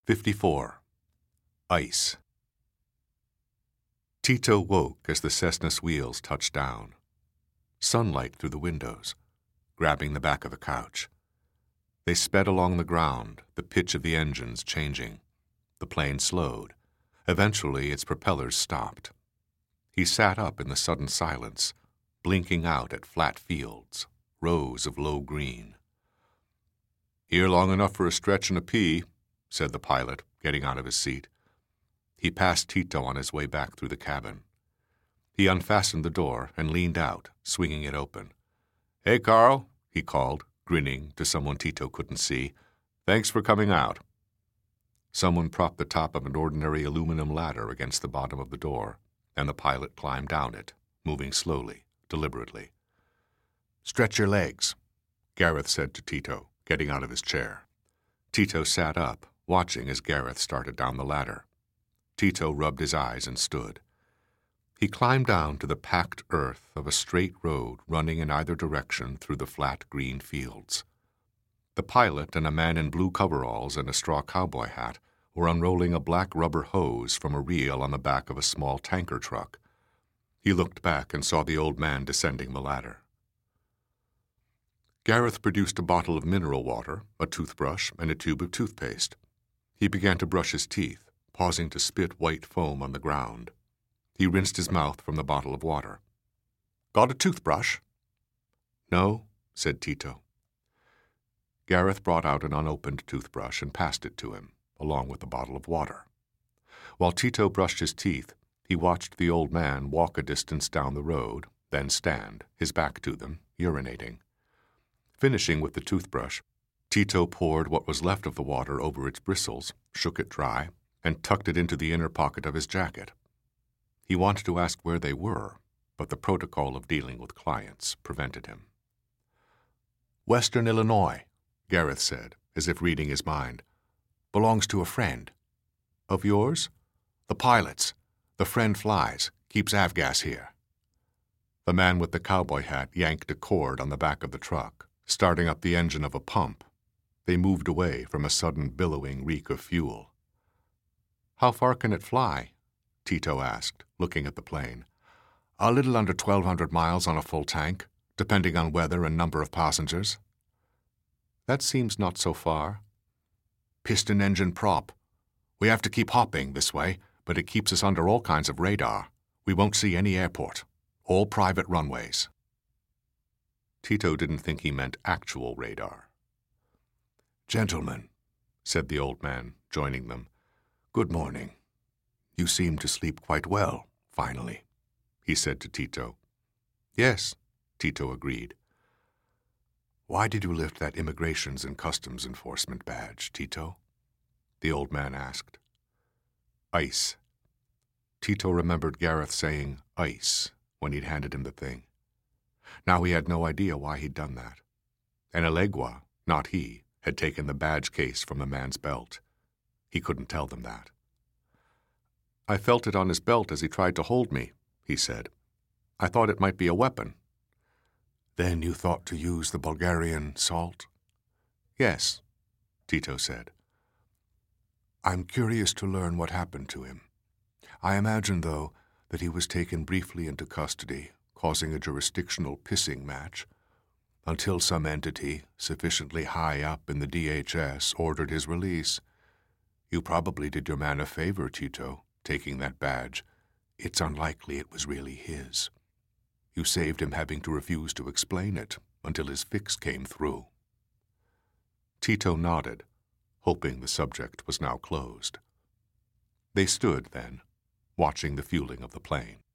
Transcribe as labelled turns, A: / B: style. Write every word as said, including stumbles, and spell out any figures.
A: fifty-four. Ice. Tito woke as the Cessna's wheels touched down. Sunlight through the windows, grabbing the back of the couch. They sped along the ground, the pitch of the engines changing. The plane slowed. Eventually, its propellers stopped. He sat up in the sudden silence, blinking out at flat fields, rows of low green. "Here long enough for a stretch and a pee," said the pilot, getting out of his seat. He passed Tito on his way back through the cabin. He unfastened the door and leaned out, swinging it open. "Hey, Carl," he called, grinning to someone Tito couldn't see. "Thanks for coming out." Someone propped the top of an ordinary aluminum ladder against the bottom of the door, and the pilot climbed down it, moving slowly, deliberately. "Stretch your legs," Gareth said to Tito, getting out of his chair. Tito sat up, watching as Gareth started down the ladder. Tito rubbed his eyes and stood. He climbed down to the packed earth of a straight road running in either direction through the flat green fields. The pilot and a man in blue coveralls and a straw cowboy hat were unrolling a black rubber hose from a reel on the back of a small tanker truck. He looked back and saw the old man descending the ladder. Gareth produced a bottle of mineral water, a toothbrush, and a tube of toothpaste. He began to brush his teeth, pausing to spit white foam on the ground. He rinsed his mouth from the bottle of water. "Got a toothbrush?" "No," said Tito. Gareth brought out an unopened toothbrush and passed it to him, along with the bottle of water. While Tito brushed his teeth, he watched the old man walk a distance down the road, then stand, his back to them, urinating. Finishing with the toothbrush, Tito poured what was left of the water over its bristles, shook it dry, and tucked it into the inner pocket of his jacket. He wanted to ask where they were, but the protocol of dealing with clients prevented him. "Western Illinois," Gareth said, as if reading his mind. "Belongs to a friend." "Of yours?" "The pilot's. The friend flies, keeps avgas here." The man with the cowboy hat yanked a cord on the back of the truck, starting up the engine of a pump. They moved away from a sudden billowing reek of fuel. "How far can it fly?" Tito asked, looking at the plane. "A little under twelve hundred miles on a full tank, depending on weather and number of passengers." "That seems not so far." "Piston engine prop. We have to keep hopping this way, but it keeps us under all kinds of radar. We won't see any airport. All private runways." Tito didn't think he meant actual radar. "Gentlemen," said the old man, joining them, "good morning. You seem to sleep quite well, finally," he said to Tito. "Yes," Tito agreed. "Why did you lift that Immigrations and Customs Enforcement badge, Tito?" the old man asked. "Ice." Tito remembered Gareth saying ice when he'd handed him the thing. Now he had no idea why he'd done that. And Elegua, not he, had taken the badge case from the man's belt. He couldn't tell them that. "I felt it on his belt as he tried to hold me," he said. "I thought it might be a weapon." "Then you thought to use the Bulgarian salt?" "Yes," Tito said. "I'm curious to learn what happened to him. I imagine, though, that he was taken briefly into custody, causing a jurisdictional pissing match, until some entity sufficiently high up in the D H S ordered his release. You probably did your man a favor, Tito, taking that badge. It's unlikely it was really his. You saved him having to refuse to explain it until his fix came through." Tito nodded, hoping the subject was now closed. They stood, then, watching the fueling of the plane.